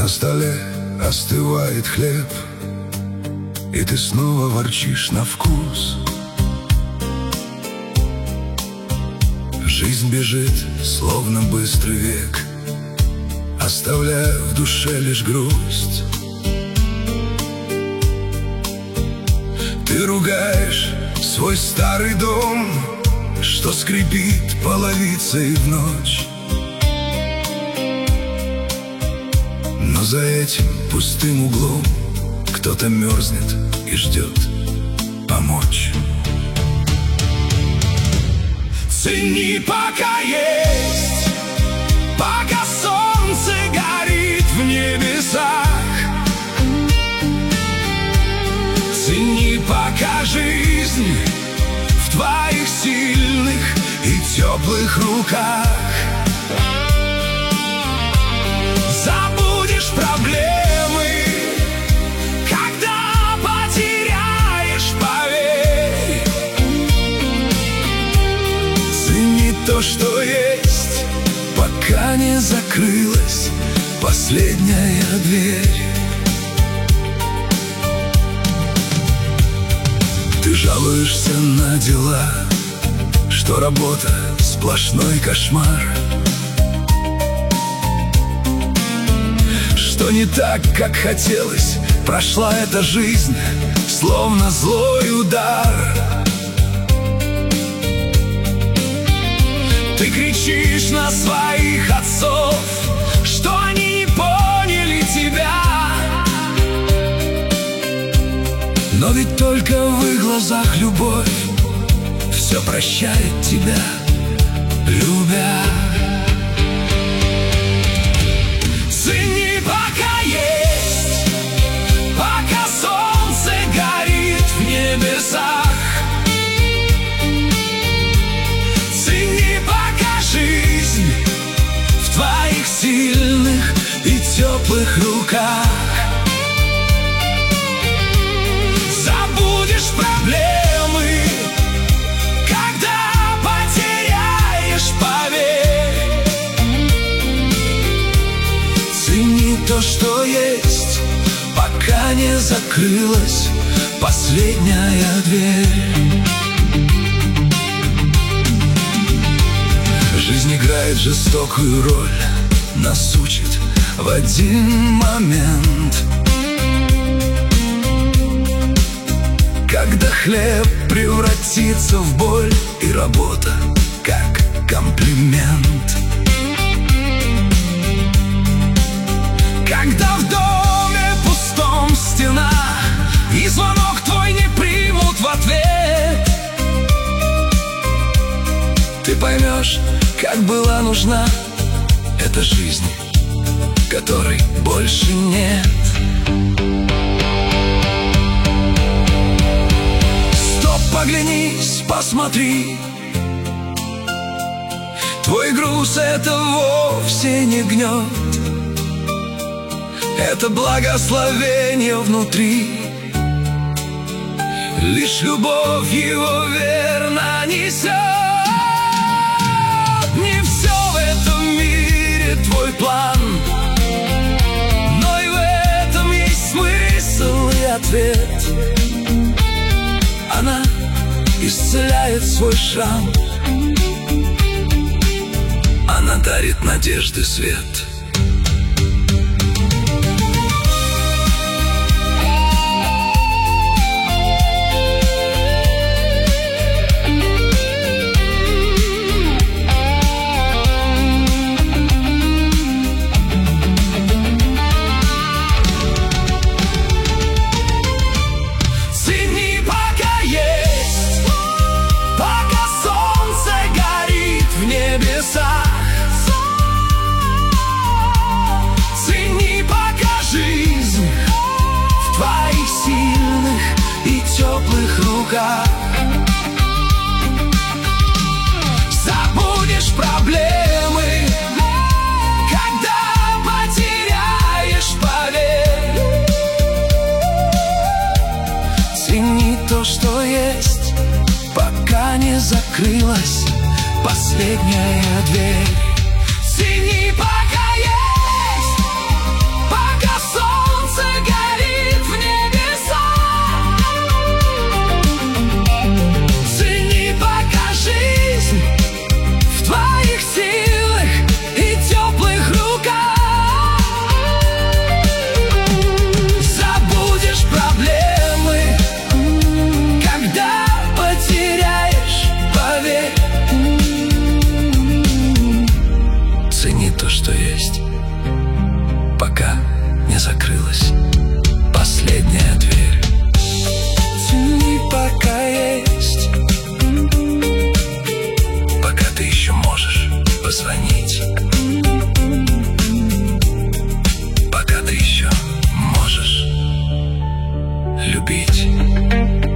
столе остывает хлеб, и ты снова ворчишь на вкус. Жизнь бежит, словно быстрый век, оставляя в душе лишь грусть. Ты ругаешь свой старый дом, что скрипит половицей в ночь. Но за этим пустым углом кто-то мерзнет и ждет помочь. Цени, пока есть, пока солнце горит в небесах. Цени, пока жизнь в твоих сильных и теплых руках. Забудешь проблемы, когда потеряешь, поверь. Цени то, что есть, пока не закрылась последняя дверь. Ты жалуешься на дела, что работа сплошной кошмар, что не так, как хотелось, прошла эта жизнь, словно злой удар. Ты кричишь на своих отцов, что они не поняли тебя. Но ведь только в их глазах любовь все прощает тебя, любя. Цени, пока есть, пока солнце горит в небесах. Цени, пока жизнь в твоих сильных и теплых руках. Забудешь проблемы, когда потеряешь, поверь. Цени то, что есть, пока не закрылась последняя дверь. Жизнь играет жестокую роль, нас учит в один момент. Когда хлеб превратится в боль, и работа как комплимент. Когда в доме пустом стена, и звонок твой не примут в ответ, ты поймешь, как была нужна эта жизнь, которой больше нет. Поглянись, посмотри, твой груз — это вовсе не гнет, это благословение внутри. Лишь любовь его верно несет. Не все в этом мире твой план, но и в этом есть смысл и ответ. Она исцеляет свой шрам, она дарит надежды свет. Цени, пока жизнь в твоих сильных и теплых руках. Забудешь проблемы, когда потеряешь, поверь. Цени то, что есть, пока не закрылась последняя дверь. Цени, пока есть, пока любить.